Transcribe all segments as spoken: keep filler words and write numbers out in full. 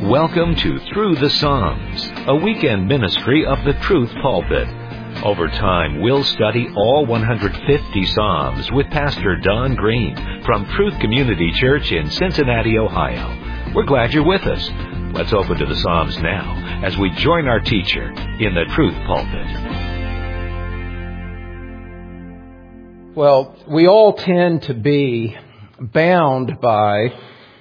Welcome to Through the Psalms, a weekend ministry of the Truth Pulpit. Over time, we'll study all one hundred fifty Psalms with Pastor Don Green from Truth Community Church in Cincinnati, Ohio. We're glad you're with us. Let's open to the Psalms now as we join our teacher in the Truth Pulpit. Well, we all tend to be bound by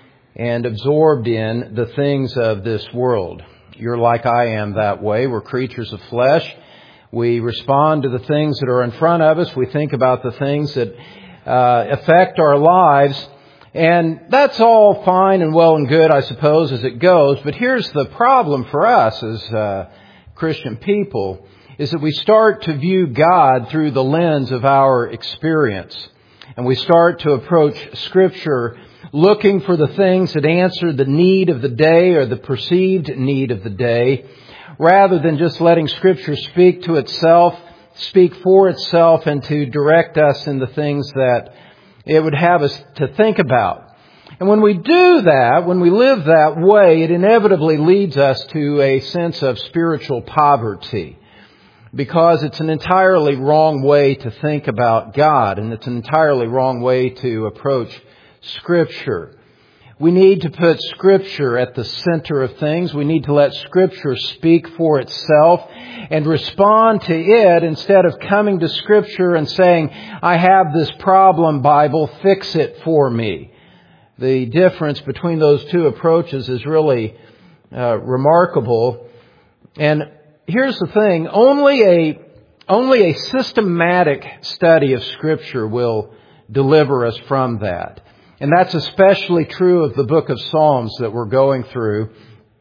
and absorbed in the things of this world. You're like I am that way. We're creatures of flesh. We respond to the things that are in front of us. We think about the things that uh, affect our lives. And that's all fine and well and good, I suppose, as it goes. But here's the problem for us as uh, Christian people, is that we start to view God through the lens of our experience. And we start to approach Scripture looking for the things that answer the need of the day or the perceived need of the day, rather than just letting Scripture speak to itself, speak for itself, and to direct us in the things that it would have us to think about. And when we do that, when we live that way, it inevitably leads us to a sense of spiritual poverty, because it's an entirely wrong way to think about God, and it's an entirely wrong way to approach Scripture. We need to put Scripture at the center of things. We need to let Scripture speak for itself and respond to it instead of coming to Scripture and saying, I have this problem, Bible, fix it for me. The difference between those two approaches is really uh, remarkable. And here's the thing, only a, only a systematic study of Scripture will deliver us from that. And that's especially true of the book of Psalms that we're going through.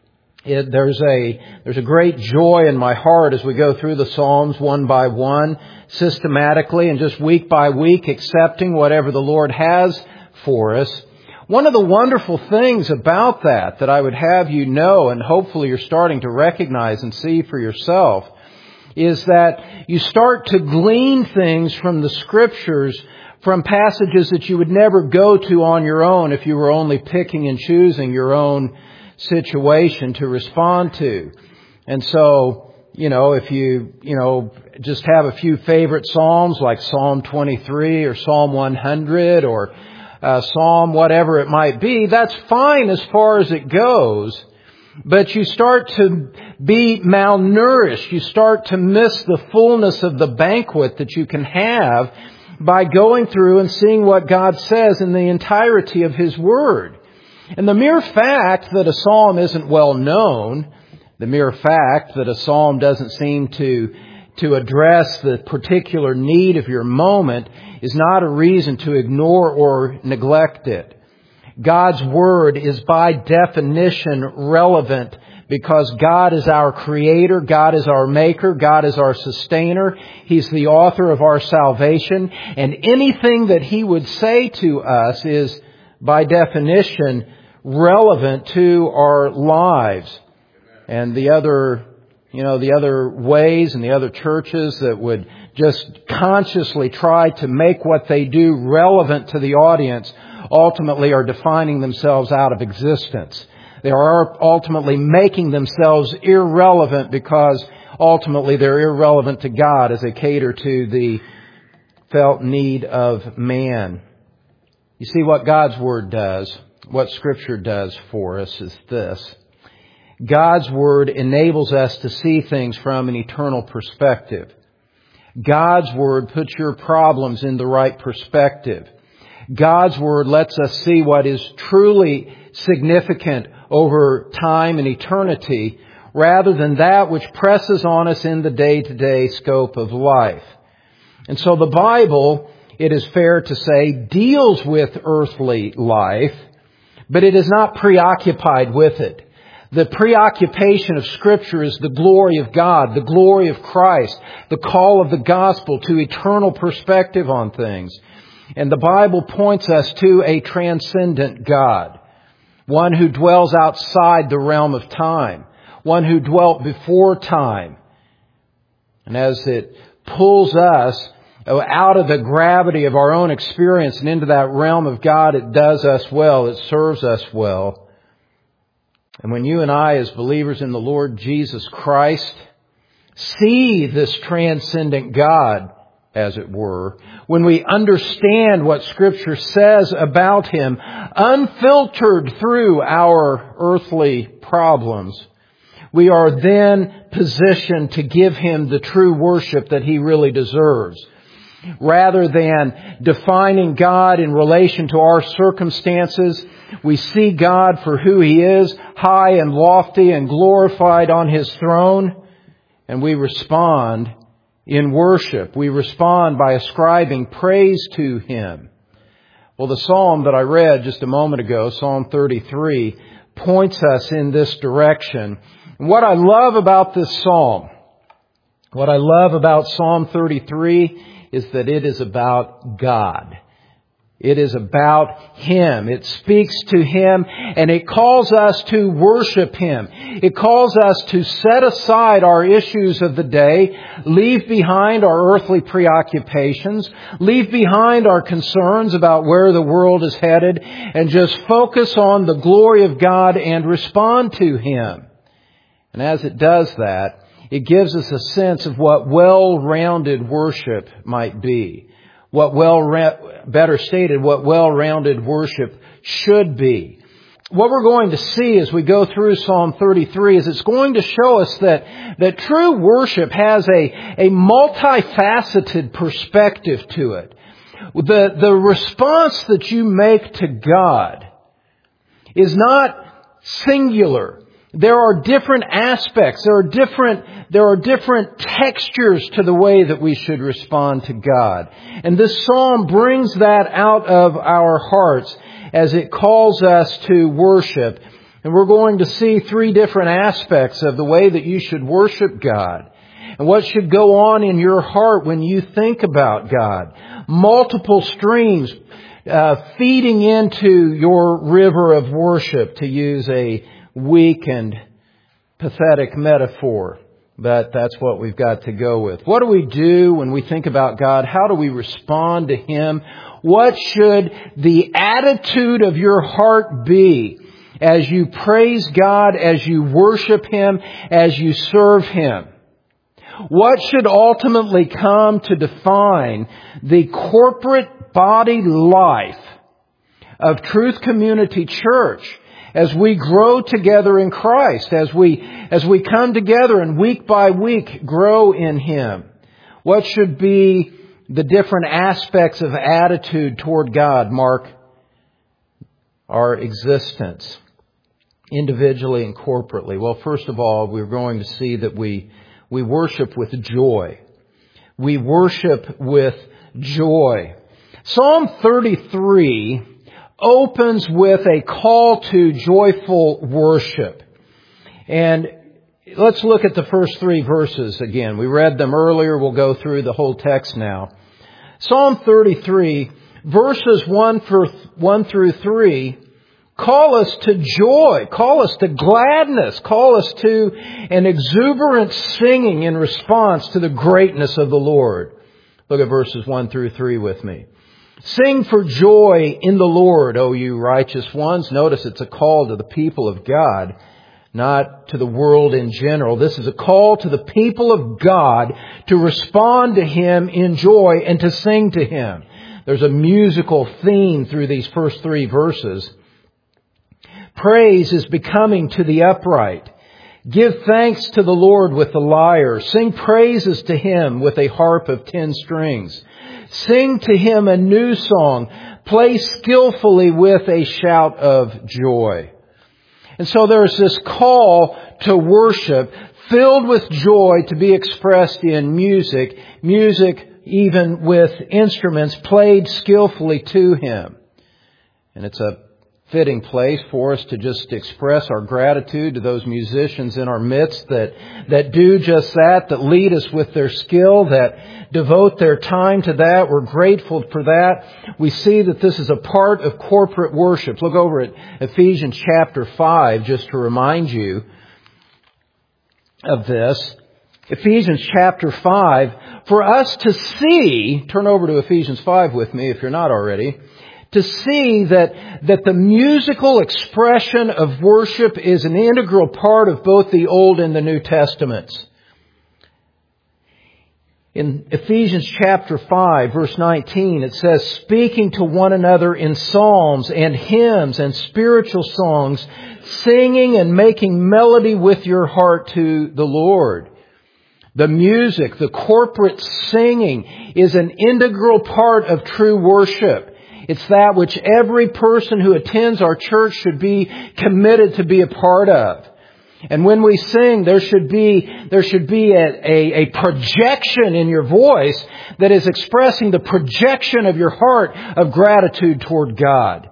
It, there's a there's a great joy in my heart as we go through the Psalms one by one, systematically and just week by week, accepting whatever the Lord has for us. One of the wonderful things about that, that I would have you know, and hopefully you're starting to recognize and see for yourself, is that you start to glean things from the Scriptures, from passages that you would never go to on your own if you were only picking and choosing your own situation to respond to. And so, you know, if you, you know, just have a few favorite Psalms like Psalm twenty-three or Psalm one hundred or uh, Psalm whatever it might be, that's fine as far as it goes. But you start to be malnourished. You start to miss the fullness of the banquet that you can have by going through and seeing what God says in the entirety of His Word. And the mere fact that a psalm isn't well known, the mere fact that a psalm doesn't seem to, to address the particular need of your moment, is not a reason to ignore or neglect it. God's Word is by definition relevant, because God is our Creator, God is our Maker, God is our Sustainer. He's the author of our salvation. And anything that He would say to us is, by definition, relevant to our lives. And the other, you know, the other ways and the other churches that would just consciously try to make what they do relevant to the audience ultimately are defining themselves out of existence. They are ultimately making themselves irrelevant, because ultimately they're irrelevant to God as they cater to the felt need of man. You see, what God's Word does, what Scripture does for us is this. God's Word enables us to see things from an eternal perspective. God's Word puts your problems in the right perspective. God's Word lets us see what is truly significant over time and eternity, rather than that which presses on us in the day-to-day scope of life. And so the Bible, it is fair to say, deals with earthly life, but it is not preoccupied with it. The preoccupation of Scripture is the glory of God, the glory of Christ, the call of the gospel to eternal perspective on things. And the Bible points us to a transcendent God, one who dwells outside the realm of time, one who dwelt before time. And as it pulls us out of the gravity of our own experience and into that realm of God, it does us well, it serves us well. And when you and I, as believers in the Lord Jesus Christ, see this transcendent God, as it were, when we understand what Scripture says about Him, unfiltered through our earthly problems, we are then positioned to give Him the true worship that He really deserves. Rather than defining God in relation to our circumstances, we see God for who He is, high and lofty and glorified on His throne, and we respond in worship. We respond by ascribing praise to Him. Well, the psalm that I read just a moment ago, Psalm thirty-three, points us in this direction. And what I love about this psalm, what I love about Psalm thirty-three is that it is about God. It is about Him. It speaks to Him, and it calls us to worship Him. It calls us to set aside our issues of the day, leave behind our earthly preoccupations, leave behind our concerns about where the world is headed, and just focus on the glory of God and respond to Him. And as it does that, it gives us a sense of what well-rounded worship might be. What well, better stated, what well-rounded worship should be. What we're going to see as we go through Psalm thirty-three is it's going to show us that, that true worship has a, a multifaceted perspective to it. The, the response that you make to God is not singular. There are different aspects. There are different, there are different textures to the way that we should respond to God. And this psalm brings that out of our hearts as it calls us to worship. And we're going to see three different aspects of the way that you should worship God. And what should go on in your heart when you think about God. Multiple streams uh, feeding into your river of worship, to use a weak and pathetic metaphor, but that's what we've got to go with. What do we do when we think about God? How do we respond to Him? What should the attitude of your heart be as you praise God, as you worship Him, as you serve Him? What should ultimately come to define the corporate body life of Truth Community Church as we grow together in Christ, as we, as we come together and week by week grow in Him? What should be the different aspects of attitude toward God mark our existence, individually and corporately? Well, first of all, we're going to see that we, we worship with joy. We worship with joy. Psalm thirty-three opens with a call to joyful worship. And let's look at the first three verses again. We read them earlier. We'll go through the whole text now. Psalm thirty-three, verses one through three, call us to joy, call us to gladness, call us to an exuberant singing in response to the greatness of the Lord. Look at verses one through three with me. Sing for joy in the Lord, O you righteous ones. Notice it's a call to the people of God, not to the world in general. This is a call to the people of God to respond to Him in joy and to sing to Him. There's a musical theme through these first three verses. Praise is becoming to the upright. Give thanks to the Lord with the lyre. Sing praises to Him with a harp of ten strings. Sing to Him a new song. Play skillfully with a shout of joy. And so there's this call to worship filled with joy to be expressed in music. Music even with instruments played skillfully to Him. And it's a fitting place for us to just express our gratitude to those musicians in our midst that, that do just that, that lead us with their skill, that devote their time to that. We're grateful for that. We see that this is a part of corporate worship. Look over at Ephesians chapter five, just to remind you of this. Ephesians chapter five, for us to see, turn over to Ephesians five with me if you're not already, to see that, that the musical expression of worship is an integral part of both the Old and the New Testaments. In Ephesians chapter five, verse nineteen, it says, speaking to one another in psalms and hymns and spiritual songs, singing and making melody with your heart to the Lord. The music, the corporate singing is an integral part of true worship. It's that which every person who attends our church should be committed to be a part of. And when we sing, there should be, there should be a, a, a projection in your voice that is expressing the projection of your heart of gratitude toward God.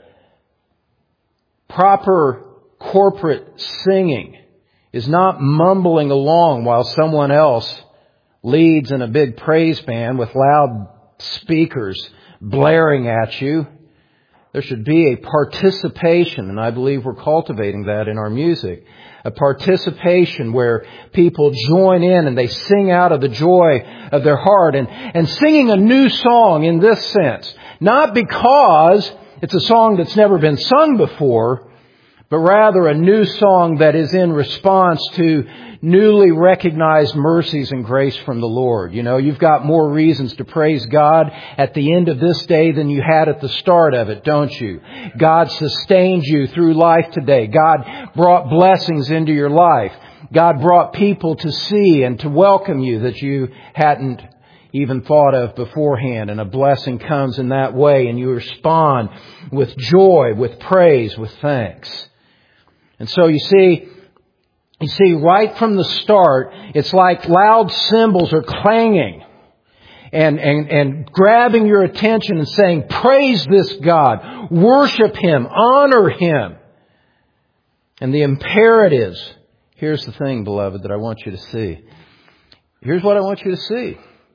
Proper corporate singing is not mumbling along while someone else leads in a big praise band with loud speakers blaring at you. There should be a participation, and I believe we're cultivating that in our music. A participation where people join in and they sing out of the joy of their heart. And, and singing a new song in this sense. Not because it's a song that's never been sung before, but rather a new song that is in response to newly recognized mercies and grace from the Lord. You know, you've got more reasons to praise God at the end of this day than you had at the start of it, don't you? God sustained you through life today. God brought blessings into your life. God brought people to see and to welcome you that you hadn't even thought of beforehand. And a blessing comes in that way, and you respond with joy, with praise, with thanks. And so you see, You see, right from the start, it's like loud cymbals are clanging and, and, and grabbing your attention and saying, praise this God, worship Him, honor Him. And the imperatives, here's the thing, beloved, that I want you to see. Here's what I want you to see.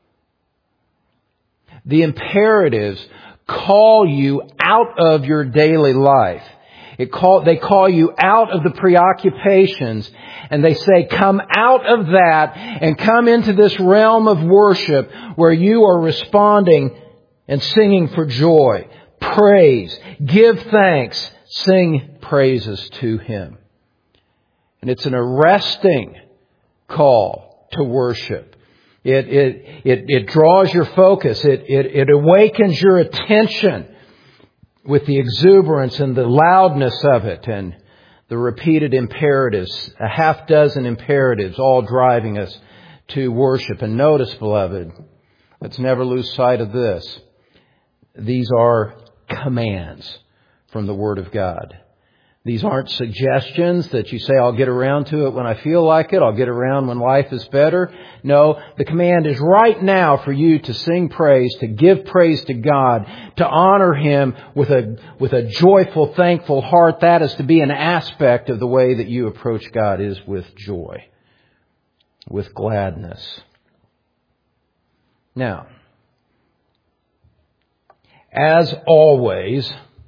The imperatives call you out of your daily life. It call, they call you out of the preoccupations, and they say, come out of that and come into this realm of worship where you are responding and singing for joy, praise, give thanks, sing praises to Him. And it's an arresting call to worship. It, it, it, it draws your focus. It, it, it awakens your attention with the exuberance and the loudness of it and the repeated imperatives, a half dozen imperatives, all driving us to worship. And notice, beloved, let's never lose sight of this. These are commands from the Word of God. These aren't suggestions that you say, I'll get around to it when I feel like it. I'll get around when life is better. No, the command is right now for you to sing praise, to give praise to God, to honor Him with a, with a joyful, thankful heart. That is to be an aspect of the way that you approach God, is with joy, with gladness. Now, as always,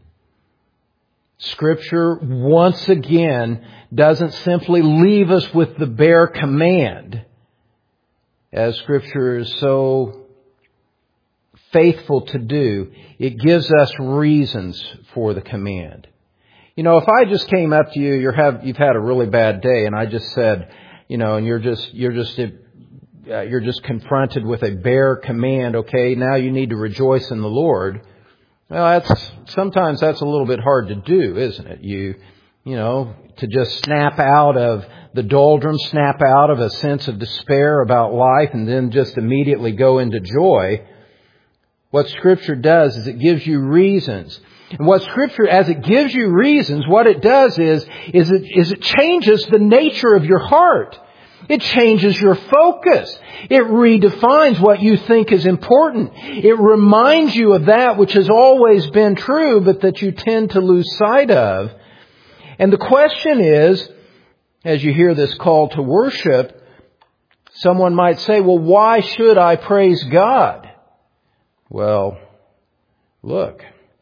Scripture, once again, doesn't simply leave us with the bare command, as Scripture is so faithful to do. It gives us reasons for the command. You know, if I just came up to you, you're have, you've had a really bad day, and I just said, you know, and you're just, you're just, uh, you're just confronted with a bare command, okay, now you need to rejoice in the Lord. Well, that's, sometimes that's a little bit hard to do, isn't it? You, you know, to just snap out of the doldrums, snap out of a sense of despair about life, and then just immediately go into joy. What Scripture does is it gives you reasons. And what Scripture, as it gives you reasons, what it does is, is it, is it changes the nature of your heart. It changes your focus. It redefines what you think is important. It reminds you of that which has always been true, but that you tend to lose sight of. And the question is, as you hear this call to worship, someone might say, well, why should I praise God? Well, look,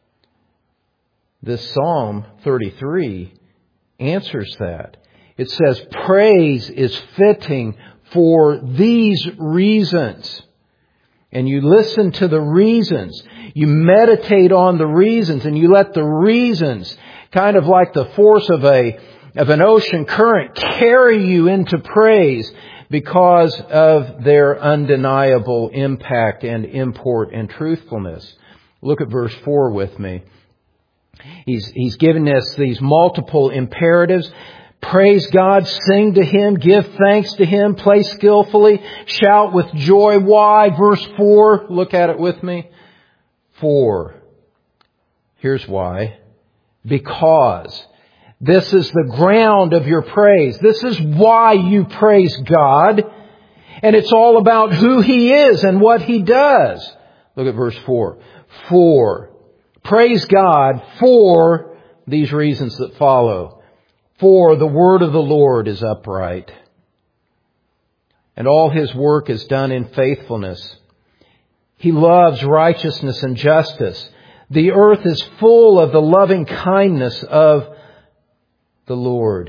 this Psalm thirty-three answers that. It says, praise is fitting for these reasons. and you listen to the reasons. You meditate on the reasons, and you let the reasons, kind of like the force of a of an ocean current, carry you into praise because of their undeniable impact and import and truthfulness. Look at verse four with me. He's, he's given us these multiple imperatives. Praise God, sing to Him, give thanks to Him, play skillfully, shout with joy. Why? Verse four, look at it with me. For, here's why. Because this is the ground of your praise. This is why you praise God. And it's all about who He is and what He does. Look at verse four. For, praise God for these reasons that follow. For the word of the Lord is upright, and all His work is done in faithfulness. He loves righteousness and justice. The earth is full of the loving kindness of the Lord.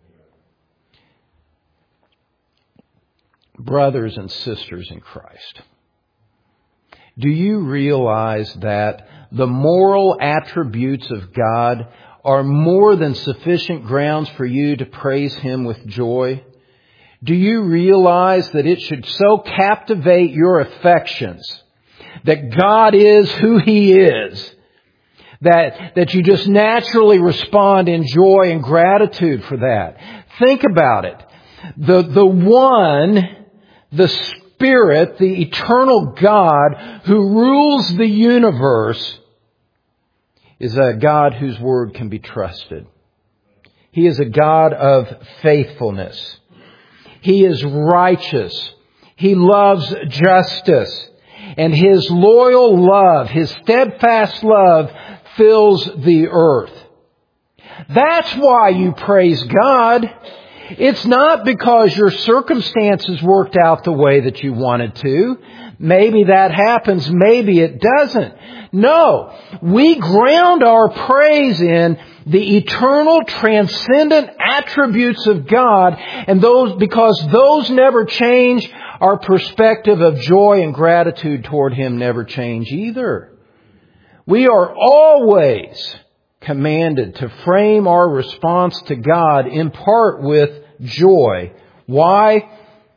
Brothers and sisters in Christ, do you realize that the moral attributes of God are more than sufficient grounds for you to praise Him with joy? Do you realize that it should so captivate your affections that God is who He is, that, that you just naturally respond in joy and gratitude for that? Think about it. The, the one, the Spirit, the eternal God who rules the universe, is a God whose word can be trusted. He is a God of faithfulness. He is righteous. He loves justice. And His loyal love, His steadfast love, fills the earth. That's why you praise God. It's not because your circumstances worked out the way that you wanted to. Maybe that happens, maybe it doesn't. No, we ground our praise in the eternal, transcendent attributes of God, and those, because those never change, our perspective of joy and gratitude toward Him never change either. We are always commanded to frame our response to God in part with joy. Why?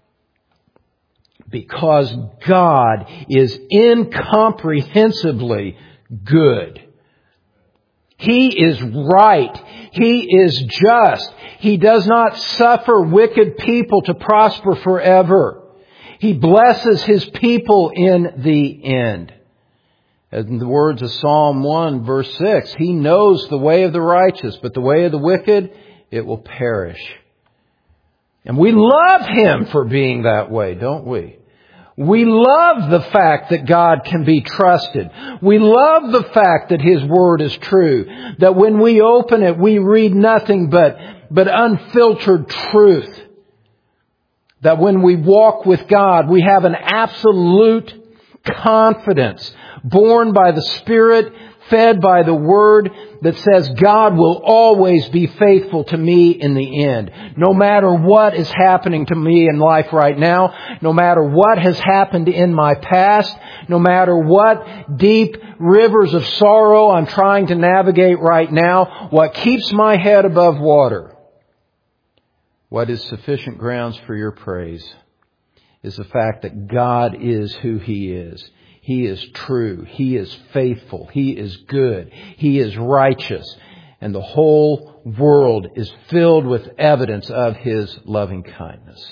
Because God is incomprehensibly good. He is right. He is just. He does not suffer wicked people to prosper forever. He blesses His people in the end. In the words of Psalm one, verse six, He knows the way of the righteous, but the way of the wicked, it will perish. And we love Him for being that way, don't we? We love the fact that God can be trusted. We love the fact that His Word is true. That when we open it, we read nothing but, but unfiltered truth. That when we walk with God, we have an absolute confidence born by the Spirit, fed by the Word, that says God will always be faithful to me in the end. No matter what is happening to me in life right now, no matter what has happened in my past, no matter what deep rivers of sorrow I'm trying to navigate right now, what keeps my head above water, what is sufficient grounds for your praise, is the fact that God is who He is. He is true. He is faithful. He is good. He is righteous. And the whole world is filled with evidence of His loving kindness.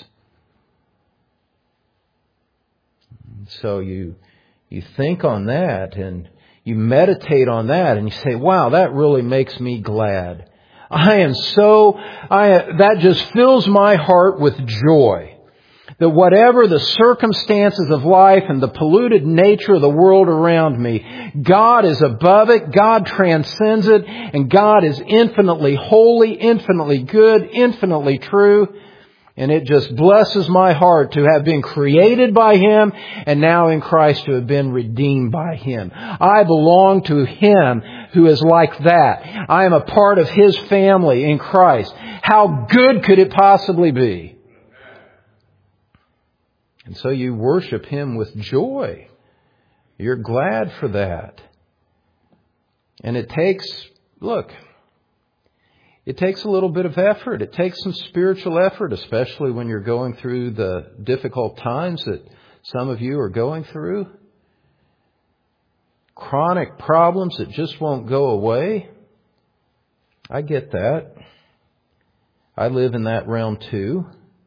So you, you think on that and you meditate on that and you say, wow, that really makes me glad. I am so, I, that just fills my heart with joy. That whatever the circumstances of life and the polluted nature of the world around me, God is above it, God transcends it, and God is infinitely holy, infinitely good, infinitely true. And it just blesses my heart to have been created by Him and now in Christ to have been redeemed by Him. I belong to Him who is like that. I am a part of His family in Christ. How good could it possibly be? And so you worship Him with joy You're glad for that. And it takes, look, it takes a little bit of effort. It takes some spiritual effort, especially when you're going through the difficult times that some of you are going through. Chronic problems that just won't go away. I get that. I live in that realm too.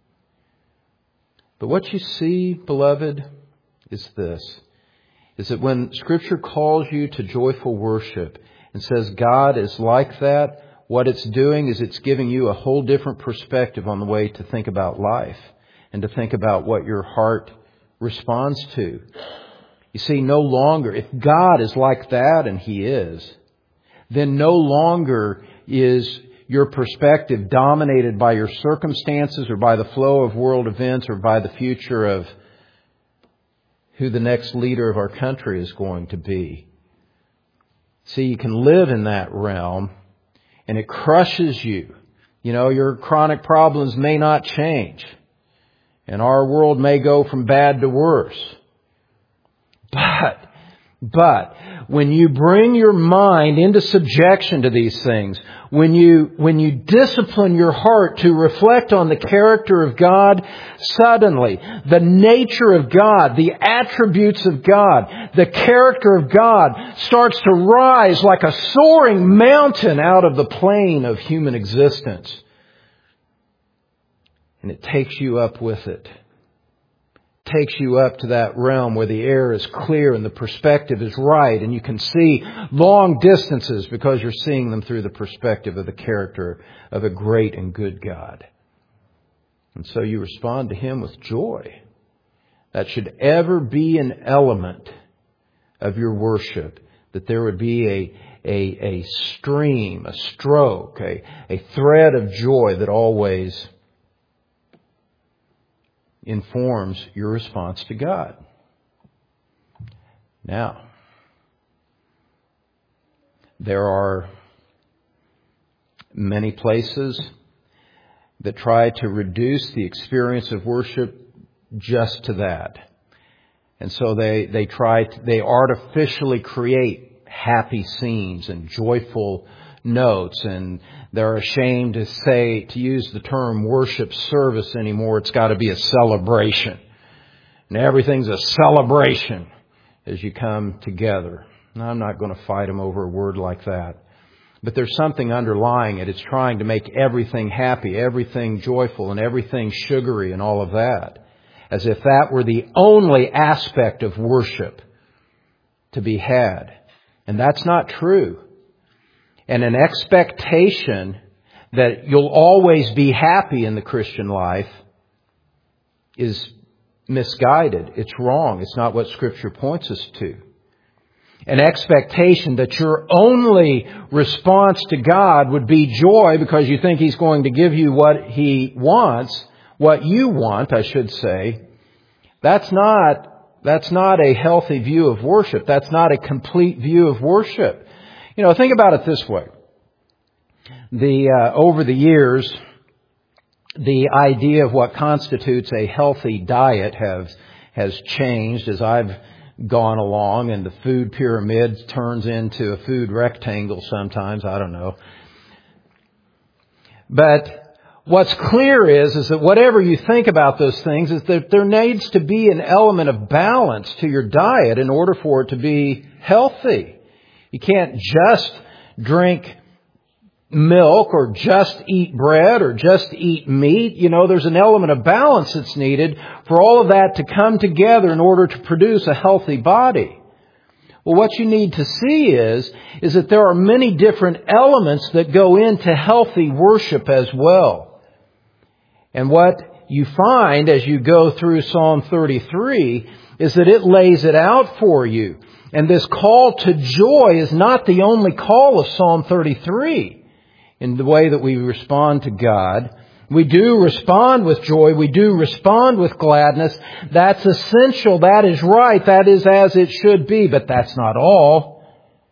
But what you see, beloved, is this. Is that when Scripture calls you to joyful worship and says God is like that, what it's doing is it's giving you a whole different perspective on the way to think about life and to think about what your heart responds to. You see, no longer, if God is like that, and He is, then no longer is your perspective dominated by your circumstances or by the flow of world events or by the future of who the next leader of our country is going to be. See, you can live in that realm and it crushes you. You know, your chronic problems may not change. And our world may go from bad to worse. But, but, when you bring your mind into subjection to these things, when you, when you discipline your heart to reflect on the character of God, suddenly the nature of God, the attributes of God, the character of God starts to rise like a soaring mountain out of the plain of human existence. And it takes you up with it. Takes you up to that realm where the air is clear and the perspective is right, and you can see long distances because you're seeing them through the perspective of the character of a great and good God. And so you respond to Him with joy. That should ever be an element of your worship, that there would be a, a, a stream, a stroke, a, a thread of joy that always informs your response to God. Now, there are many places that try to reduce the experience of worship just to that. And so they, they try to, they artificially create happy scenes and joyful notes, and they're ashamed to say, to use the term worship service anymore. It's got to be a celebration. And everything's a celebration as you come together. Now, I'm not going to fight them over a word like that. But there's something underlying it. It's trying to make everything happy, everything joyful, and everything sugary and all of that. As if that were the only aspect of worship to be had. And that's not true. And an expectation that you'll always be happy in the Christian life is misguided. It's wrong. It's not what Scripture points us to. An expectation that your only response to God would be joy because you think He's going to give you what He wants, what you want, I should say. That's not, that's not a healthy view of worship. That's not a complete view of worship. You know, think about it this way. The uh, over the years, the idea of what constitutes a healthy diet has has changed as I've gone along, and the food pyramid turns into a food rectangle sometimes. I don't know. But what's clear is, is that whatever you think about those things, is that there needs to be an element of balance to your diet in order for it to be healthy. You can't just drink milk or just eat bread or just eat meat. You know, there's an element of balance that's needed for all of that to come together in order to produce a healthy body. Well, what you need to see is, is that there are many different elements that go into healthy worship as well. And what you find as you go through Psalm thirty-three is that it lays it out for you. And this call to joy is not the only call of Psalm thirty-three in the way that we respond to God. We do respond with joy. We do respond with gladness. That's essential. That is right. That is as it should be. But that's not all.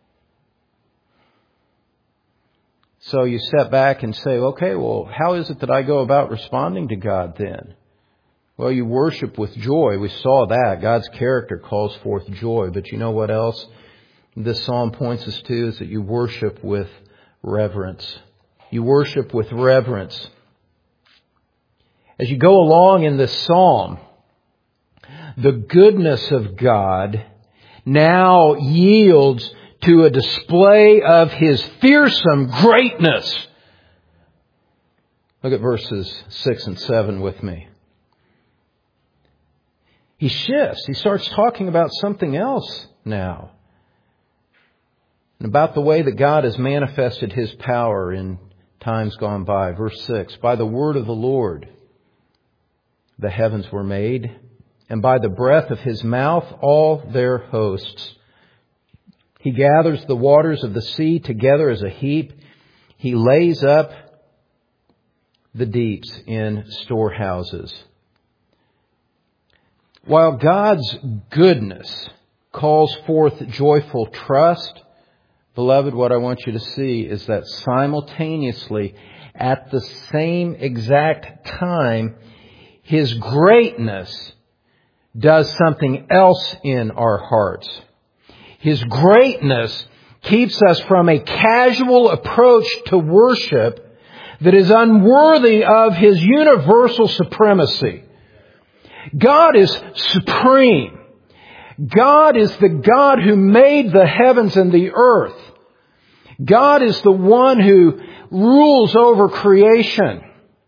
So you step back and say, okay, well, how is it that I go about responding to God then? Well, you worship with joy. We saw that. God's character calls forth joy. But you know what else this psalm points us to is that you worship with reverence. You worship with reverence. As you go along in this psalm, the goodness of God now yields to a display of His fearsome greatness. Look at verses six and seven with me. He shifts. He starts talking about something else now. And about the way that God has manifested His power in times gone by. Verse six, by the word of the Lord the heavens were made, and by the breath of His mouth all their hosts. He gathers the waters of the sea together as a heap. He lays up the deeps in storehouses. While God's goodness calls forth joyful trust, beloved, what I want you to see is that simultaneously, at the same exact time, His greatness does something else in our hearts. His greatness keeps us from a casual approach to worship that is unworthy of His universal supremacy. God is supreme. God is the God who made the heavens and the earth. God is the one who rules over creation.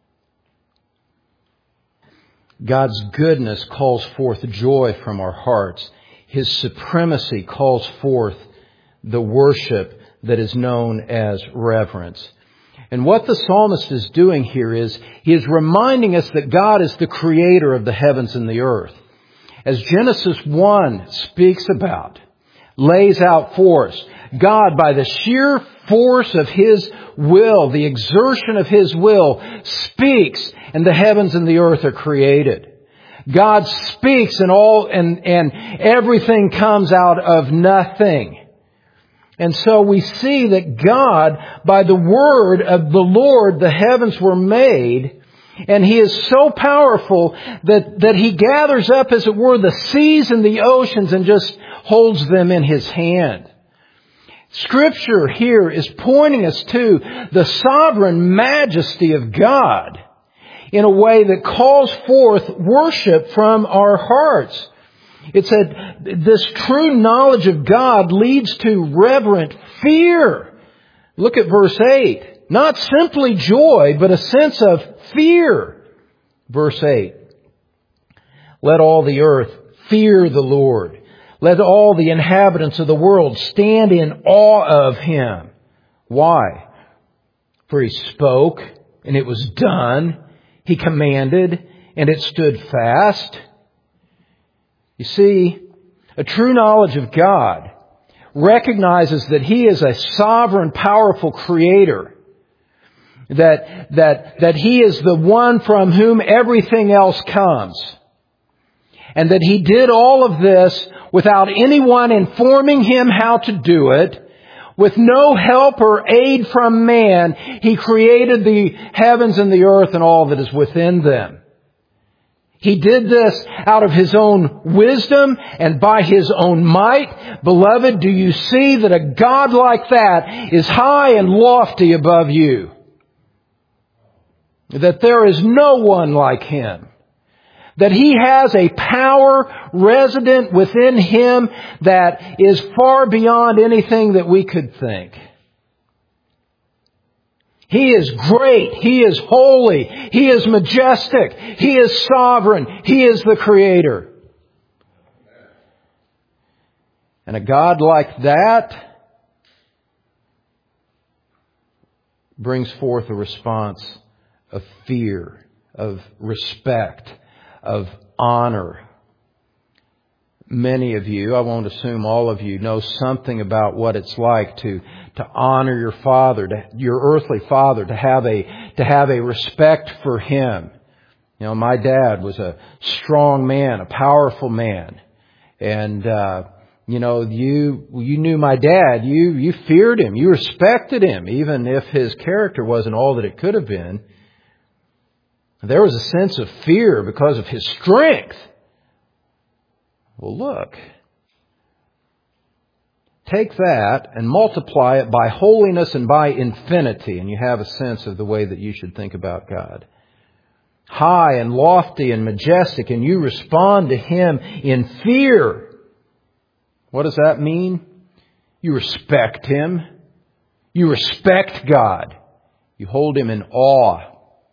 God's goodness calls forth joy from our hearts. His supremacy calls forth the worship that is known as reverence. And what the psalmist is doing here is he is reminding us that God is the creator of the heavens and the earth. As Genesis one speaks about, lays out for us, God, by the sheer force of His will, the exertion of His will, speaks and the heavens and the earth are created. God speaks and all and, and everything comes out of nothing. And so we see that God, by the word of the Lord, the heavens were made, and He is so powerful that, that He gathers up, as it were, the seas and the oceans and just holds them in His hand. Scripture here is pointing us to the sovereign majesty of God in a way that calls forth worship from our hearts. It said this true knowledge of God leads to reverent fear. Look at verse eight. Not simply joy, but a sense of fear. Verse eight. Let all the earth fear the Lord. Let all the inhabitants of the world stand in awe of Him. Why? For He spoke, and it was done. He commanded, and it stood fast. You see, a true knowledge of God recognizes that He is a sovereign, powerful creator. That, that, that He is the one from whom everything else comes. And that He did all of this without anyone informing Him how to do it. With no help or aid from man, He created the heavens and the earth and all that is within them. He did this out of His own wisdom and by His own might. Beloved, do you see that a God like that is high and lofty above you? That there is no one like Him. That He has a power resident within Him that is far beyond anything that we could think. He is great. He is holy. He is majestic. He is sovereign. He is the Creator. And a God like that brings forth a response of fear, of respect, of honor. Many of you, I won't assume all of you, know something about what it's like to to honor your father, to, your earthly father, to have a to have a respect for him. You know, my dad was a strong man, a powerful man, and uh, you know, you you knew my dad. You you feared him, you respected him, even if his character wasn't all that it could have been. There was a sense of fear because of His strength. Well, look. Take that and multiply it by holiness and by infinity, and you have a sense of the way that you should think about God. High and lofty and majestic, and you respond to Him in fear. What does that mean? You respect Him. You respect God. You hold Him in awe.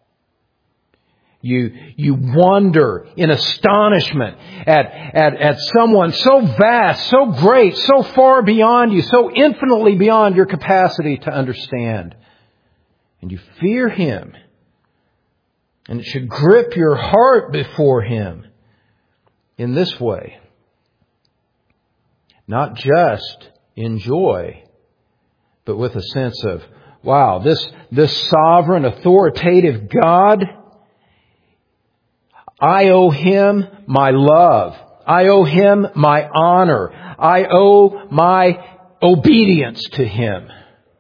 You, you wonder in astonishment at, at, at someone so vast, so great, so far beyond you, so infinitely beyond your capacity to understand. And you fear Him. And it should grip your heart before Him in this way. Not just in joy, but with a sense of, wow, this, this sovereign, authoritative God, I owe Him my love. I owe Him my honor. I owe my obedience to Him.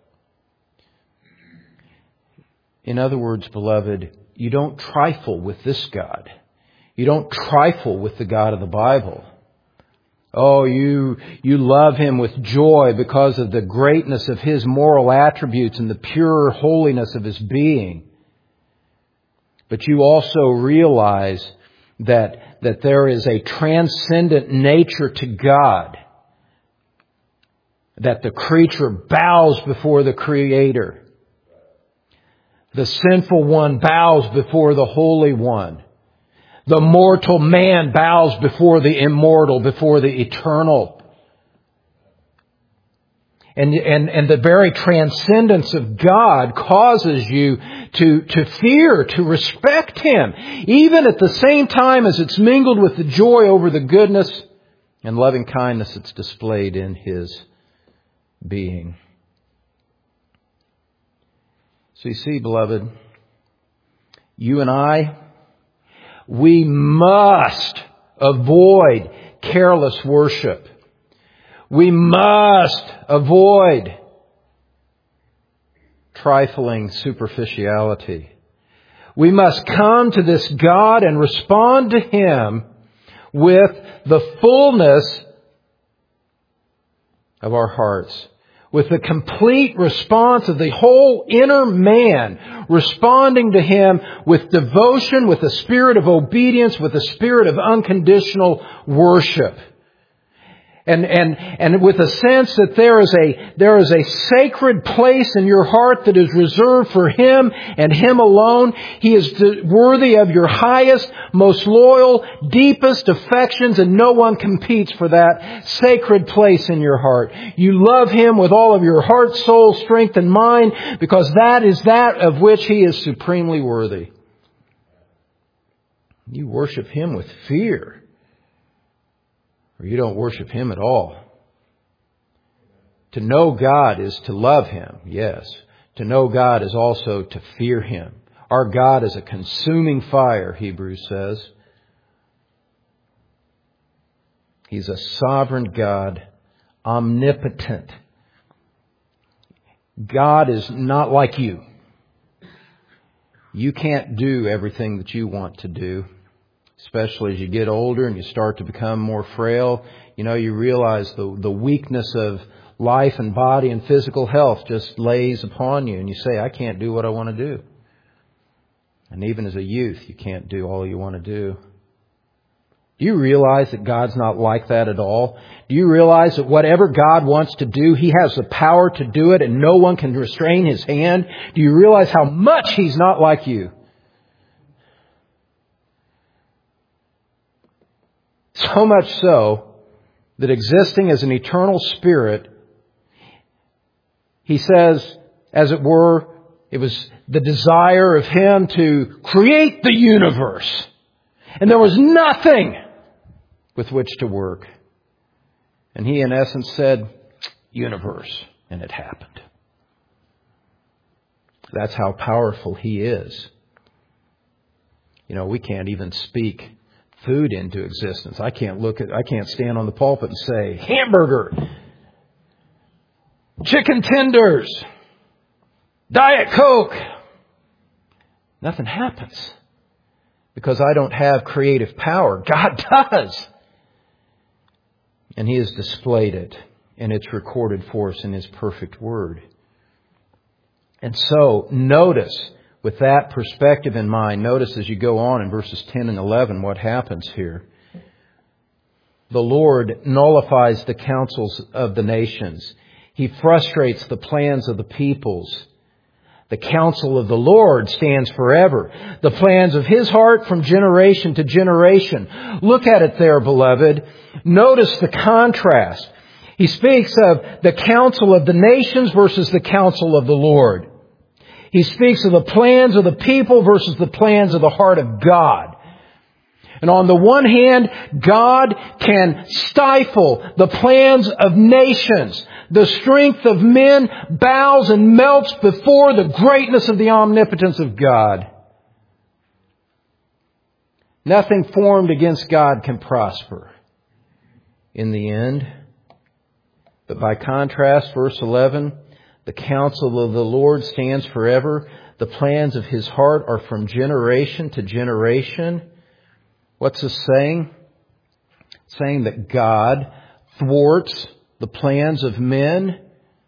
In other words, beloved, you don't trifle with this God. You don't trifle with the God of the Bible. Oh, you, you love Him with joy because of the greatness of His moral attributes and the pure holiness of His being. But you also realize that, that there is a transcendent nature to God. That the creature bows before the Creator. The sinful one bows before the Holy One. The mortal man bows before the immortal, before the eternal. And, and, and the very transcendence of God causes you to, to fear, to respect Him, even at the same time as it's mingled with the joy over the goodness and loving kindness that's displayed in His being. So you see, beloved, you and I, we must avoid careless worship. We must avoid trifling superficiality. We must come to this God and respond to Him with the fullness of our hearts, with the complete response of the whole inner man, responding to Him with devotion, with a spirit of obedience, with a spirit of unconditional worship. And, and, and with a sense that there is a, there is a sacred place in your heart that is reserved for Him and Him alone. He is worthy of your highest, most loyal, deepest affections, and no one competes for that sacred place in your heart. You love Him with all of your heart, soul, strength, and mind because that is that of which He is supremely worthy. You worship Him with fear. Or you don't worship Him at all. To know God is to love Him, yes. To know God is also to fear Him. Our God is a consuming fire, Hebrews says. He's a sovereign God, omnipotent. God is not like you. You can't do everything that you want to do. Especially as you get older and you start to become more frail, you know, you realize the, the weakness of life and body and physical health just lays upon you. And you say, I can't do what I want to do. And even as a youth, you can't do all you want to do. Do you realize that God's not like that at all? Do you realize that whatever God wants to do, He has the power to do it and no one can restrain His hand? Do you realize how much He's not like you? So much so that existing as an eternal spirit, He says, as it were, it was the desire of Him to create the universe. And there was nothing with which to work. And He, in essence, said, universe. And it happened. That's how powerful He is. You know, we can't even speak food into existence. I can't look at, I can't stand on the pulpit and say, hamburger, chicken tenders, Diet Coke. Nothing happens. because I don't have creative power. God does. And He has displayed it, and it's recorded for us in His perfect Word. And so, notice, with that perspective in mind, notice as you go on in verses ten and eleven what happens here. The Lord nullifies the counsels of the nations. He frustrates the plans of the peoples. The counsel of the Lord stands forever. The plans of His heart from generation to generation. Look at it there, beloved. Notice the contrast. He speaks of the counsel of the nations versus the counsel of the Lord. He speaks of the plans of the people versus the plans of the heart of God. And on the one hand, God can stifle the plans of nations. The strength of men bows and melts before the greatness of the omnipotence of God. Nothing formed against God can prosper in the end. But by contrast, verse eleven, the counsel of the Lord stands forever. The plans of His heart are from generation to generation. What's this saying? It's saying that God thwarts the plans of men,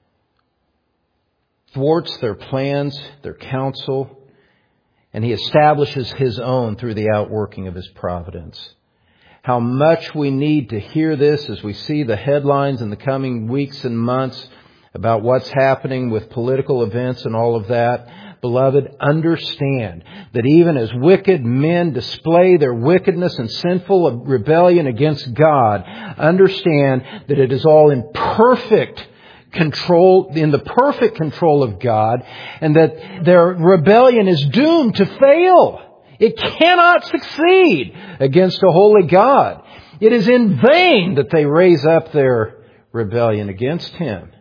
thwarts their plans, their counsel, and He establishes His own through the outworking of His providence. How much we need to hear this as we see the headlines in the coming weeks and months about what's happening with political events and all of that. Beloved, understand that even as wicked men display their wickedness and sinful rebellion against God, understand that it is all in perfect control, in the perfect control of God, and that their rebellion is doomed to fail. It cannot succeed against a holy God. It is in vain that they raise up their rebellion against Him.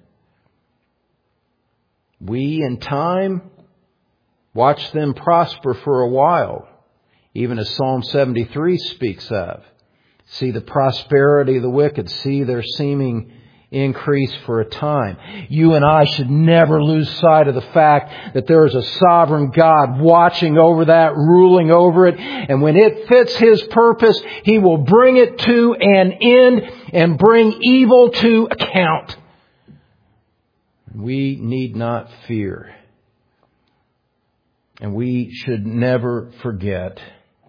We, in time, watch them prosper for a while, even as Psalm seventy-three speaks of. See the prosperity of the wicked, see their seeming increase for a time. You and I should never lose sight of the fact that there is a sovereign God watching over that, ruling over it, and when it fits His purpose, He will bring it to an end and bring evil to account. We need not fear. And we should never forget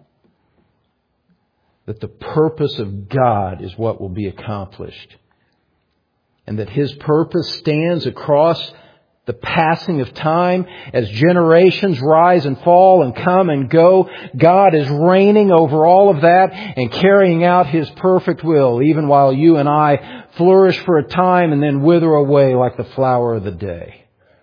that the purpose of God is what will be accomplished. And that His purpose stands across the passing of time. As generations rise and fall and come and go, God is reigning over all of that and carrying out His perfect will, even while you and I flourish for a time and then wither away like the flower of the day.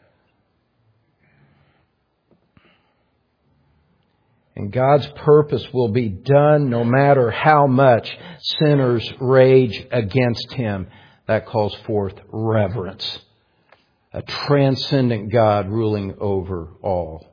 And God's purpose will be done no matter how much sinners rage against Him. That calls forth reverence. A transcendent God ruling over all.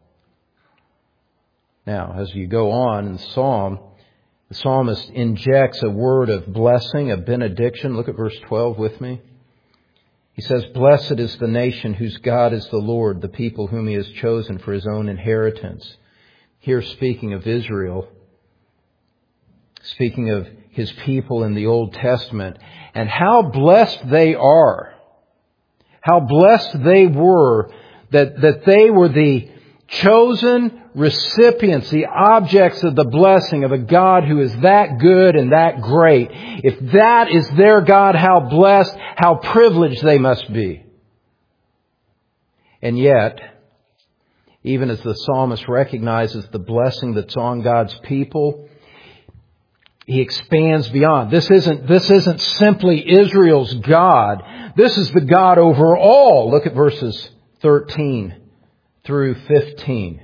Now, as you go on in the Psalm, the psalmist injects a word of blessing, a benediction. Look at verse twelve with me. He says, "Blessed is the nation whose God is the Lord, the people whom He has chosen for His own inheritance." Here speaking of Israel, speaking of His people in the Old Testament, and how blessed they are. How blessed they were that, that they were the chosen recipients, the objects of the blessing of a God who is that good and that great. If that is their God, how blessed, how privileged they must be. And yet, even as the psalmist recognizes the blessing that's on God's people, he expands beyond. This isn't, this isn't simply Israel's God. This is the God over all. Look at verses thirteen through fifteen.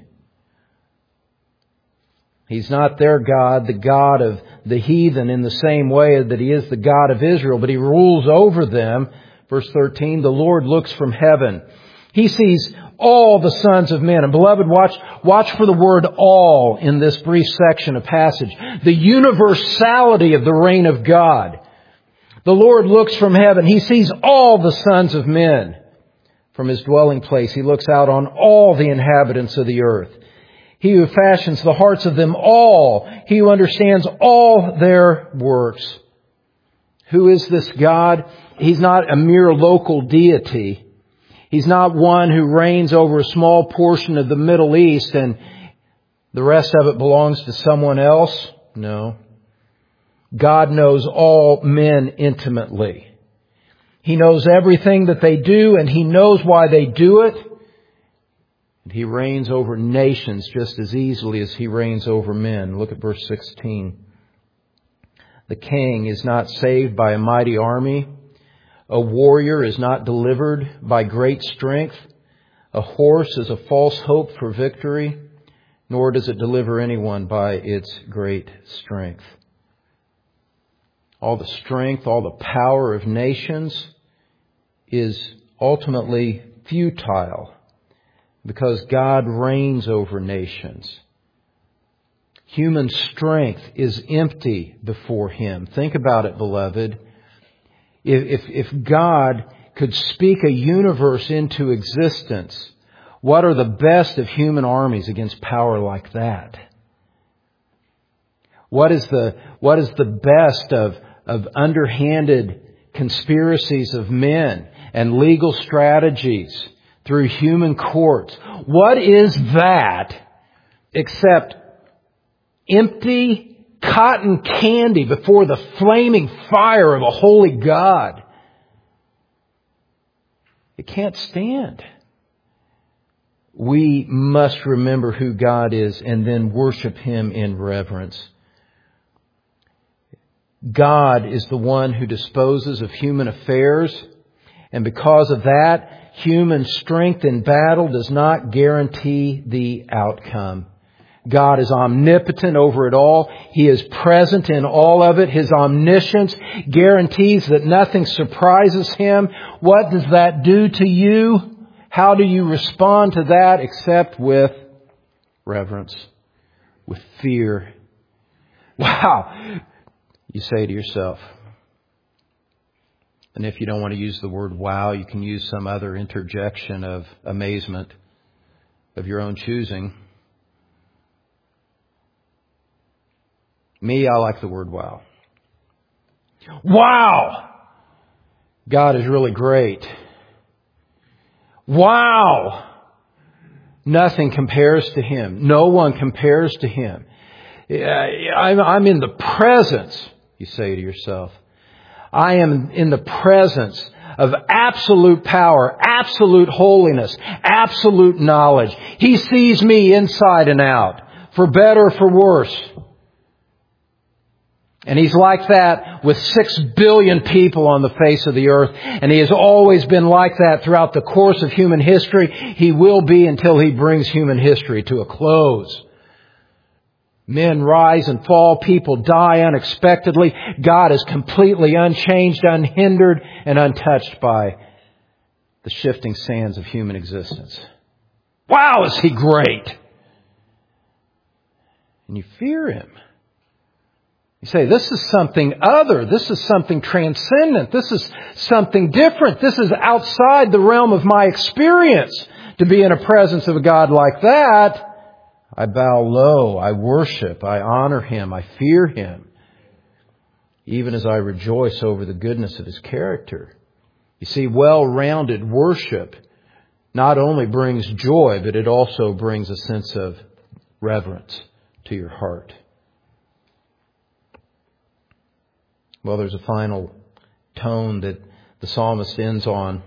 He's not their God, the God of the heathen, in the same way that He is the God of Israel, but He rules over them. Verse thirteen, the Lord looks from heaven. He sees all the sons of men. And beloved, watch, watch for the word all in this brief section of passage. The universality of the reign of God. The Lord looks from heaven. He sees all the sons of men. From His dwelling place, He looks out on all the inhabitants of the earth. He who fashions the hearts of them all. He who understands all their works. Who is this God? He's not a mere local deity. He's not one who reigns over a small portion of the Middle East and the rest of it belongs to someone else. No. God knows all men intimately. He knows everything that they do, and He knows why they do it. And He reigns over nations just as easily as He reigns over men. Look at verse sixteen. The king is not saved by a mighty army. A warrior is not delivered by great strength. A horse is a false hope for victory, nor does it deliver anyone by its great strength. All the strength, all the power of nations is ultimately futile because God reigns over nations. Human strength is empty before Him. Think about it, beloved. If, if, if God could speak a universe into existence, what are the best of human armies against power like that? What is the, what is the best of, of underhanded conspiracies of men and legal strategies through human courts? What is that except empty cotton candy before the flaming fire of a holy God? It can't stand. We must remember who God is and then worship Him in reverence. God is the one who disposes of human affairs, and because of that, human strength in battle does not guarantee the outcome. God is omnipotent over it all. He is present in all of it. His omniscience guarantees that nothing surprises Him. What does that do to you? How do you respond to that except with reverence, with fear? Wow! You say to yourself. And if you don't want to use the word wow, you can use some other interjection of amazement of your own choosing. Me, I like the word wow. Wow! God is really great. Wow! Nothing compares to Him. No one compares to Him. I'm in the presence, you say to yourself. I am in the presence of absolute power, absolute holiness, absolute knowledge. He sees me inside and out, for better or for worse. And He's like that with six billion people on the face of the earth. And He has always been like that throughout the course of human history. He will be until He brings human history to a close. Men rise and fall. People die unexpectedly. God is completely unchanged, unhindered, and untouched by the shifting sands of human existence. Wow, is He great! And you fear Him. You say, this is something other. This is something transcendent. This is something different. This is outside the realm of my experience to be in the presence of a God like that. I bow low. I worship. I honor Him. I fear Him. Even as I rejoice over the goodness of His character. You see, well-rounded worship not only brings joy, but it also brings a sense of reverence to your heart. Well, there's a final tone that the psalmist ends on.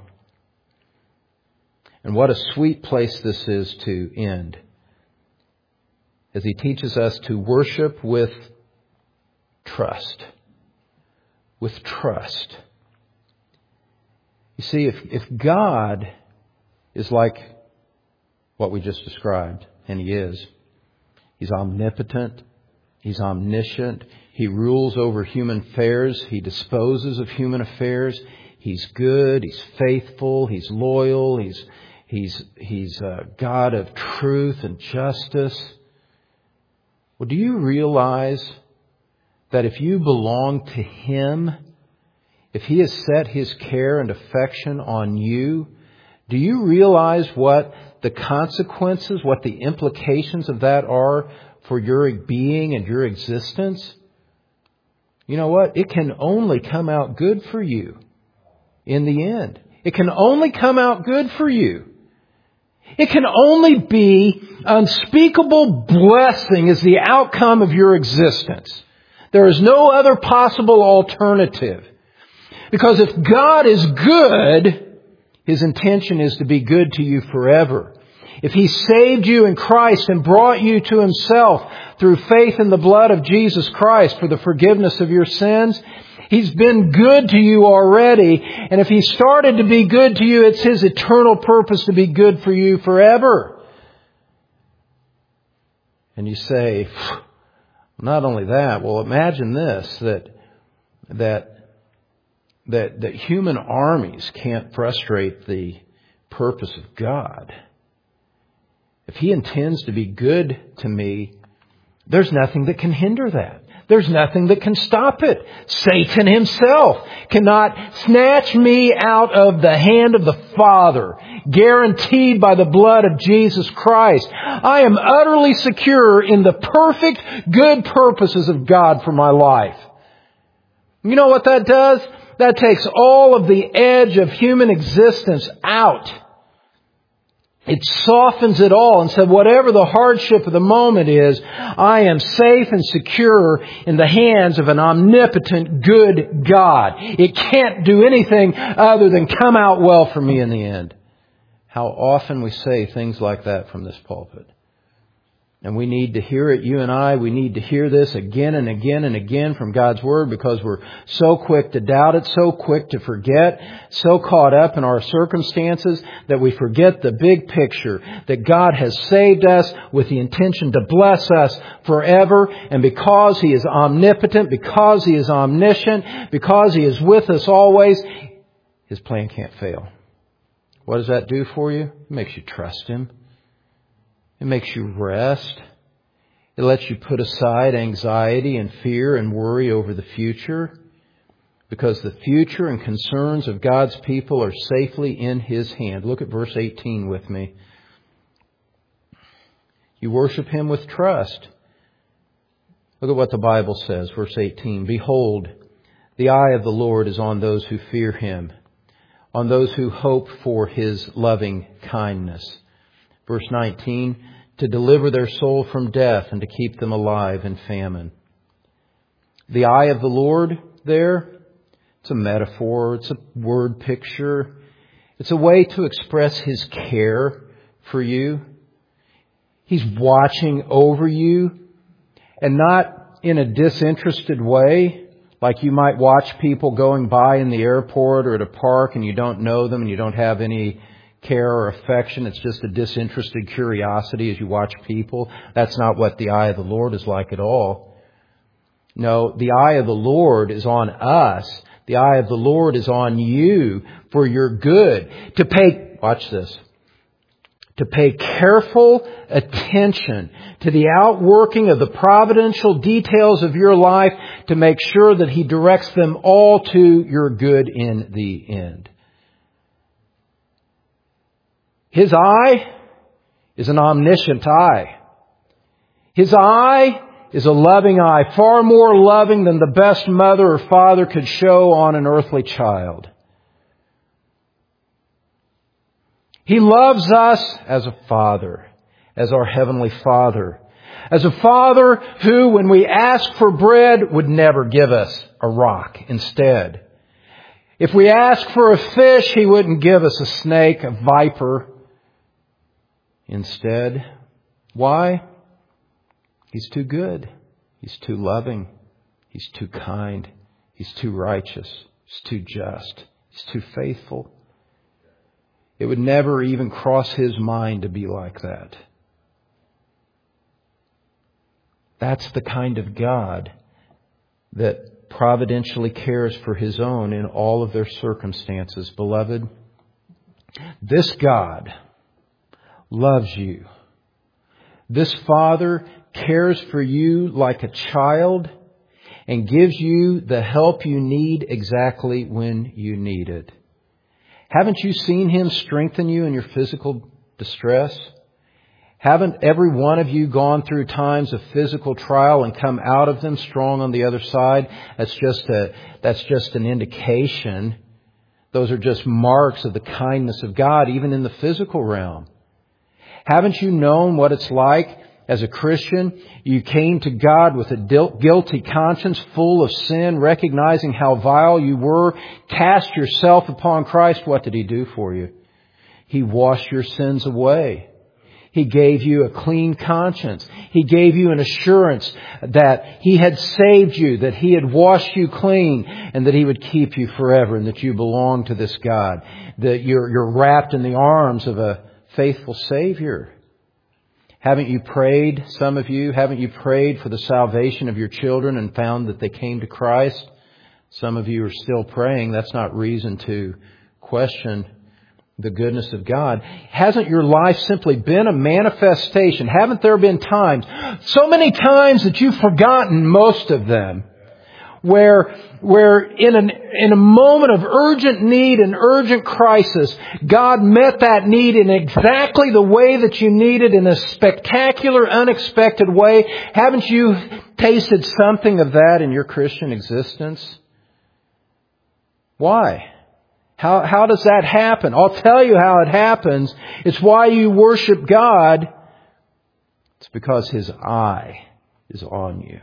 And what a sweet place this is to end. As he teaches us to worship with trust. With trust. You see, if, if God is like what we just described, and He is, He's omnipotent, He's omniscient, He rules over human affairs, He disposes of human affairs, He's good, He's faithful, He's loyal, He's He's He's a God of truth and justice. Well, do you realize that if you belong to Him, if He has set His care and affection on you, do you realize what the consequences, what the implications of that are for your being and your existence, you know what? It can only come out good for you in the end. It can only come out good for you. It can only be unspeakable blessing as the outcome of your existence. There is no other possible alternative. Because if God is good, His intention is to be good to you forever. If He saved you in Christ and brought you to Himself through faith in the blood of Jesus Christ for the forgiveness of your sins, He's been good to you already. And if He started to be good to you, it's His eternal purpose to be good for you forever. And you say, not only that, well, imagine this, that, that, that, that human armies can't frustrate the purpose of God. If He intends to be good to me, there's nothing that can hinder that. There's nothing that can stop it. Satan himself cannot snatch me out of the hand of the Father, guaranteed by the blood of Jesus Christ. I am utterly secure in the perfect good purposes of God for my life. You know what that does? That takes all of the edge of human existence out. It softens it all and said, whatever the hardship of the moment is, I am safe and secure in the hands of an omnipotent, good God. It can't do anything other than come out well for me in the end. How often we say things like that from this pulpit. And we need to hear it, you and I, we need to hear this again and again and again from God's Word, because we're so quick to doubt it, so quick to forget, so caught up in our circumstances that we forget the big picture, that God has saved us with the intention to bless us forever. And because He is omnipotent, because He is omniscient, because He is with us always, His plan can't fail. What does that do for you? It makes you trust Him. It makes you rest. It lets you put aside anxiety and fear and worry over the future, because the future and concerns of God's people are safely in His hand. Look at verse eighteen with me. You worship Him with trust. Look at what the Bible says, verse eighteen. Behold, the eye of the Lord is on those who fear Him, on those who hope for His loving kindness. Verse nineteen, to deliver their soul from death and to keep them alive in famine. The eye of the Lord there, it's a metaphor, it's a word picture. It's a way to express His care for you. He's watching over you, and not in a disinterested way, like you might watch people going by in the airport or at a park and you don't know them and you don't have any care or affection. It's just a disinterested curiosity as you watch people. That's not what the eye of the Lord is like at all. No, the eye of the Lord is on us. The eye of the Lord is on you for your good. To pay, watch this, to pay careful attention to the outworking of the providential details of your life to make sure that He directs them all to your good in the end. His eye is an omniscient eye. His eye is a loving eye, far more loving than the best mother or father could show on an earthly child. He loves us as a Father, as our Heavenly Father. As a Father who, when we ask for bread, would never give us a rock instead. If we ask for a fish, He wouldn't give us a snake, a viper instead. Why? He's too good. He's too loving. He's too kind. He's too righteous. He's too just. He's too faithful. It would never even cross His mind to be like that. That's the kind of God that providentially cares for His own in all of their circumstances. Beloved, this God loves you. This Father cares for you like a child and gives you the help you need exactly when you need it. Haven't you seen Him strengthen you in your physical distress? Haven't every one of you gone through times of physical trial and come out of them strong on the other side? That's just a, that's just an indication. Those are just marks of the kindness of God, even in the physical realm. Haven't you known what it's like as a Christian? You came to God with a guilty conscience, full of sin, recognizing how vile you were. Cast yourself upon Christ. What did He do for you? He washed your sins away. He gave you a clean conscience. He gave you an assurance that He had saved you, that He had washed you clean, and that He would keep you forever, and that you belong to this God, that you're, you're wrapped in the arms of a faithful Savior. Haven't you prayed, some of you, haven't you prayed for the salvation of your children and found that they came to Christ? Some of you are still praying. That's not reason to question the goodness of God. Hasn't your life simply been a manifestation? Haven't there been times, so many times that you've forgotten most of them, where where in an in a moment of urgent need and urgent crisis, God met that need in exactly the way that you needed, in a spectacular, unexpected way? Haven't you tasted something of that in your Christian existence? Why? How how does that happen? I'll tell you how it happens. It's why you worship God. It's because His eye is on you.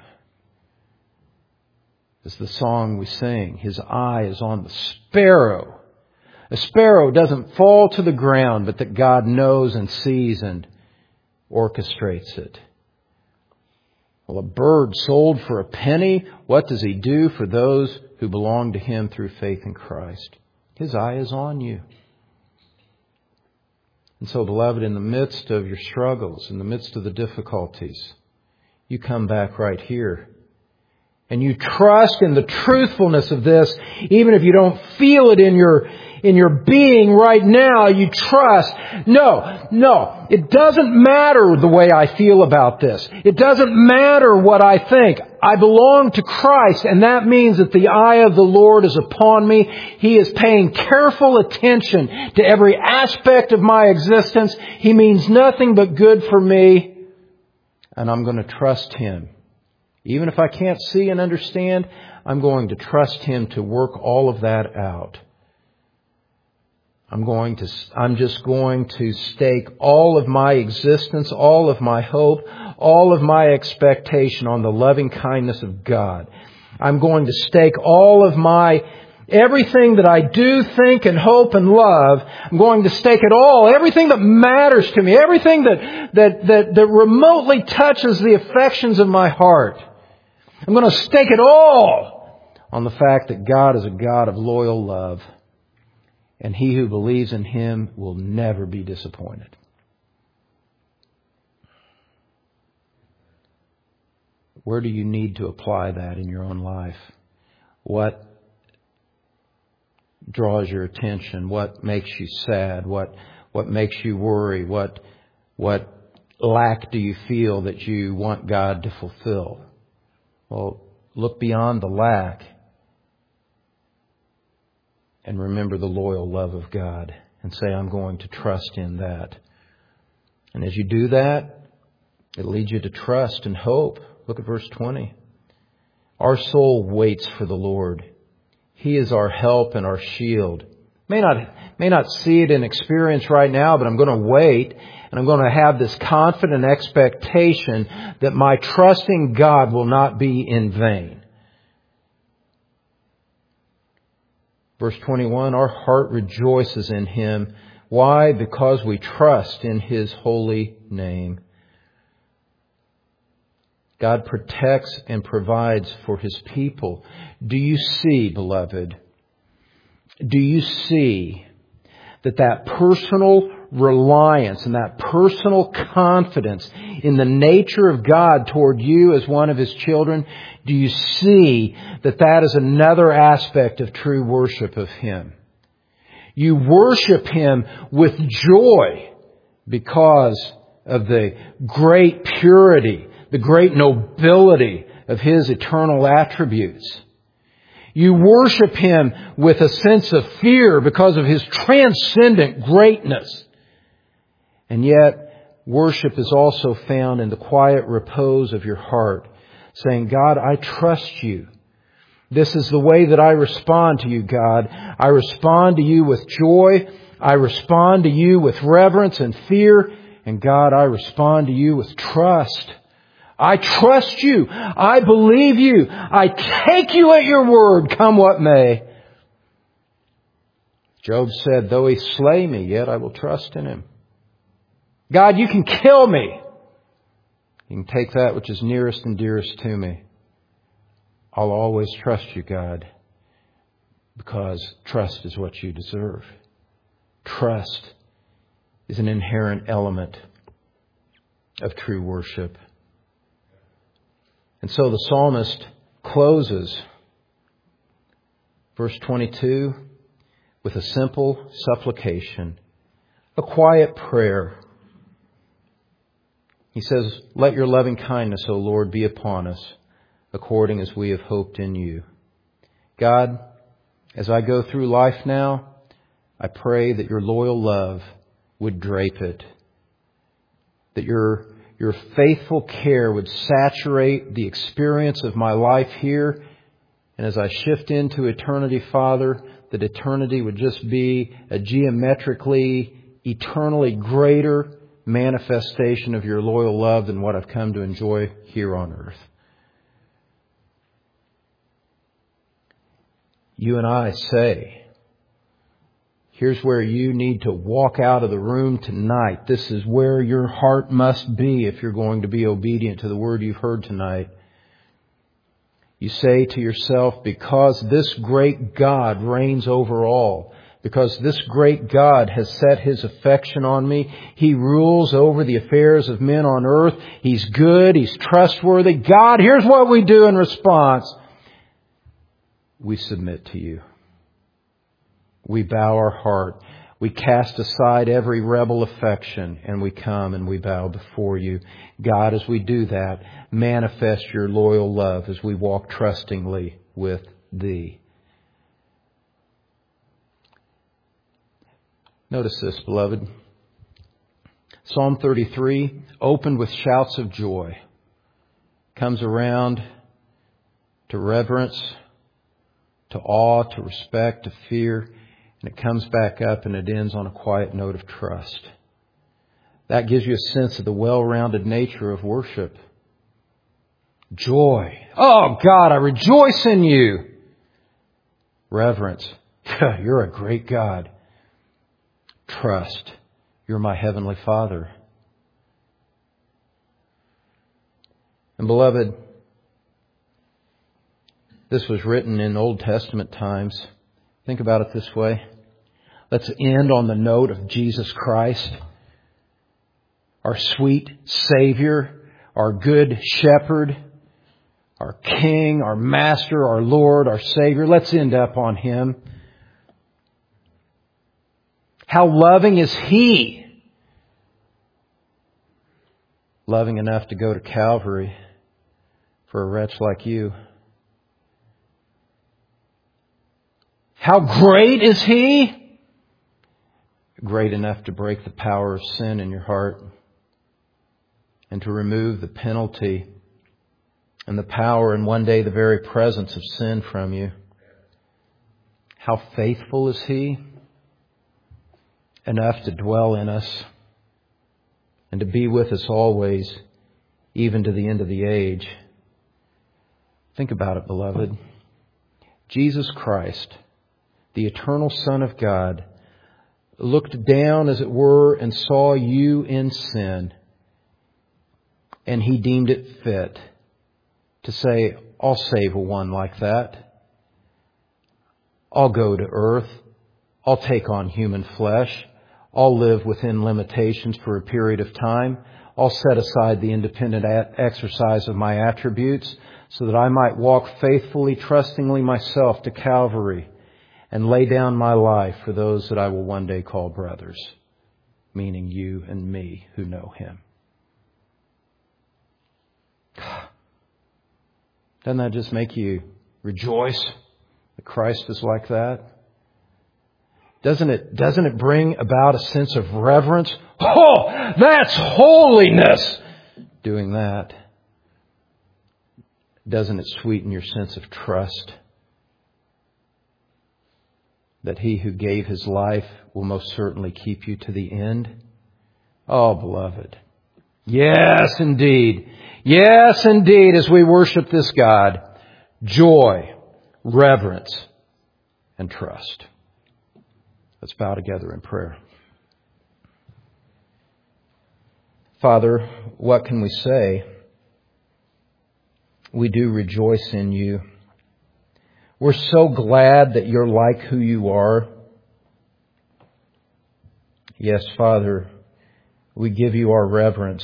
It's the song we sing. His eye is on the sparrow. A sparrow doesn't fall to the ground, but that God knows and sees and orchestrates it. Well, a bird sold for a penny, what does He do for those who belong to Him through faith in Christ? His eye is on you. And so, beloved, in the midst of your struggles, in the midst of the difficulties, you come back right here. And you trust in the truthfulness of this, even if you don't feel it in your in your being right now. You trust. No, no, it doesn't matter the way I feel about this. It doesn't matter what I think. I belong to Christ, and that means that the eye of the Lord is upon me. He is paying careful attention to every aspect of my existence. He means nothing but good for me, and I'm going to trust Him. Even if I can't see and understand, I'm going to trust Him to work all of that out. I'm going to, I'm just going to stake all of my existence, all of my hope, all of my expectation on the loving kindness of God. I'm going to stake all of my, everything that I do, think, and hope and love, I'm going to stake it all, everything that matters to me, everything that, that, that, that remotely touches the affections of my heart. I'm going to stake it all on the fact that God is a God of loyal love. And he who believes in Him will never be disappointed. Where do you need to apply that in your own life? What draws your attention? What makes you sad? What what makes you worry? What what lack do you feel that you want God to fulfill? Well, look beyond the lack and remember the loyal love of God and say, I'm going to trust in that. And as you do that, it leads you to trust and hope. Look at verse twenty. Our soul waits for the Lord. He is our help and our shield. May not, may not see it in experience right now, but I'm going to wait. And I'm going to have this confident expectation that my trusting God will not be in vain. Verse twenty-one, our heart rejoices in Him. Why? Because we trust in His holy name. God protects and provides for His people. Do you see, beloved? Do you see that that personal reliance and that personal confidence in the nature of God toward you as one of His children, do you see that that is another aspect of true worship of Him? You worship Him with joy because of the great purity, the great nobility of His eternal attributes. You worship Him with a sense of fear because of His transcendent greatness. And yet, worship is also found in the quiet repose of your heart, saying, God, I trust you. This is the way that I respond to you, God. I respond to you with joy. I respond to you with reverence and fear. And God, I respond to you with trust. I trust you. I believe you. I take you at your word, come what may. Job said, though he slay me, yet I will trust in him. God, you can kill me. You can take that which is nearest and dearest to me. I'll always trust you, God, because trust is what you deserve. Trust is an inherent element of true worship. And so the psalmist closes verse twenty-two with a simple supplication, a quiet prayer. He says, let your loving kindness, O Lord, be upon us, according as we have hoped in you. God, as I go through life now, I pray that your loyal love would drape it, that your, your faithful care would saturate the experience of my life here. And as I shift into eternity, Father, that eternity would just be a geometrically, eternally greater manifestation of your loyal love than what I've come to enjoy here on earth. You and I say, here's where you need to walk out of the room tonight. This is where your heart must be if you're going to be obedient to the word you've heard tonight. You say to yourself, because this great God reigns over all, because this great God has set His affection on me, He rules over the affairs of men on earth, He's good, He's trustworthy. God, here's what we do in response. We submit to you. We bow our heart. We cast aside every rebel affection and we come and we bow before you. God, as we do that, manifest your loyal love as we walk trustingly with Thee. Notice this, beloved. Psalm thirty-three, opened with shouts of joy, comes around to reverence, to awe, to respect, to fear, and it comes back up and it ends on a quiet note of trust. That gives you a sense of the well-rounded nature of worship. Joy. Oh God, I rejoice in you. Reverence. You're a great God. Trust. You're my heavenly Father. And beloved, this was written in Old Testament times. Think about it this way. Let's end on the note of Jesus Christ, our sweet Savior, our good Shepherd, our King, our Master, our Lord, our Savior. Let's end up on Him. How loving is He? Loving enough to go to Calvary for a wretch like you. How great is He? Great enough to break the power of sin in your heart and to remove the penalty and the power and one day the very presence of sin from you. How faithful is He? Enough to dwell in us and to be with us always, even to the end of the age. Think about it, beloved. Jesus Christ, the eternal Son of God, looked down, as it were, and saw you in sin. And He deemed it fit to say, I'll save a one like that. I'll go to earth. I'll take on human flesh. I'll live within limitations for a period of time. I'll set aside the independent exercise of my attributes so that I might walk faithfully, trustingly myself to Calvary and lay down my life for those that I will one day call brothers, meaning you and me who know Him. Doesn't that just make you rejoice that Christ is like that? Doesn't it, doesn't it bring about a sense of reverence? Oh, that's holiness! Doing that. Doesn't it sweeten your sense of trust? That He who gave His life will most certainly keep you to the end? Oh, beloved. Yes, indeed. Yes, indeed, as we worship this God, joy, reverence, and trust. Let's bow together in prayer. Father, what can we say? We do rejoice in You. We're so glad that You're like who You are. Yes, Father, we give You our reverence.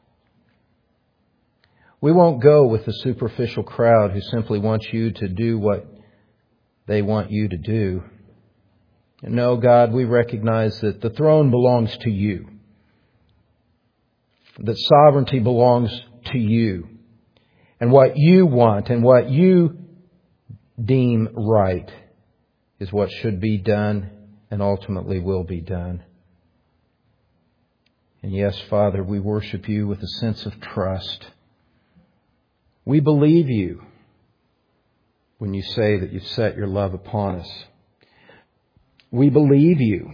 We won't go with the superficial crowd who simply wants You to do what they want You to do. No, God, we recognize that the throne belongs to You, that sovereignty belongs to You, and what You want and what You deem right is what should be done and ultimately will be done. And yes, Father, we worship You with a sense of trust. We believe You when You say that You've set Your love upon us. We believe You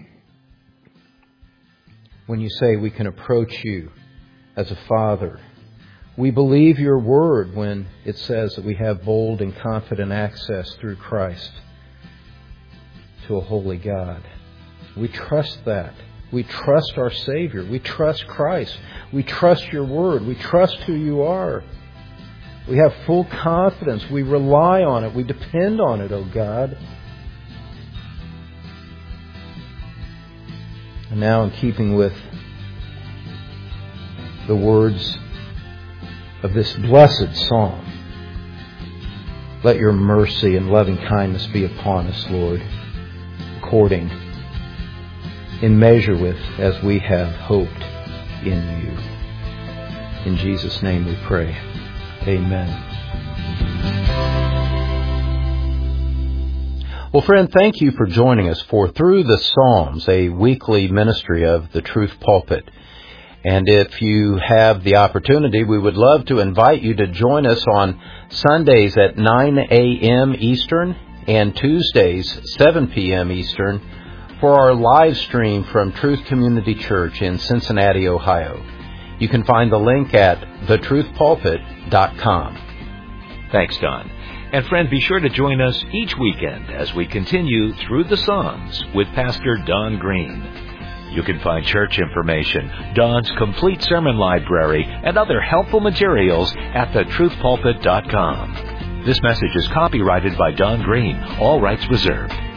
when You say we can approach You as a Father. We believe Your word when it says that we have bold and confident access through Christ to a holy God. We trust that. We trust our Savior. We trust Christ. We trust Your word. We trust who You are. We have full confidence. We rely on it. We depend on it, O God. And now, in keeping with the words of this blessed psalm, let Your mercy and loving kindness be upon us, Lord, according, in measure with, as we have hoped in You. In Jesus' name we pray. Amen. Well, friend, thank you for joining us for Through the Psalms, a weekly ministry of the Truth Pulpit. And if you have the opportunity, we would love to invite you to join us on Sundays at nine a.m. Eastern and Tuesdays, seven p.m. Eastern, for our live stream from Truth Community Church in Cincinnati, Ohio. You can find the link at the truth pulpit dot com. Thanks, Don. And friend, be sure to join us each weekend as we continue Through the Psalms with Pastor Don Green. You can find church information, Don's complete sermon library, and other helpful materials at the truth pulpit dot com. This message is copyrighted by Don Green, all rights reserved.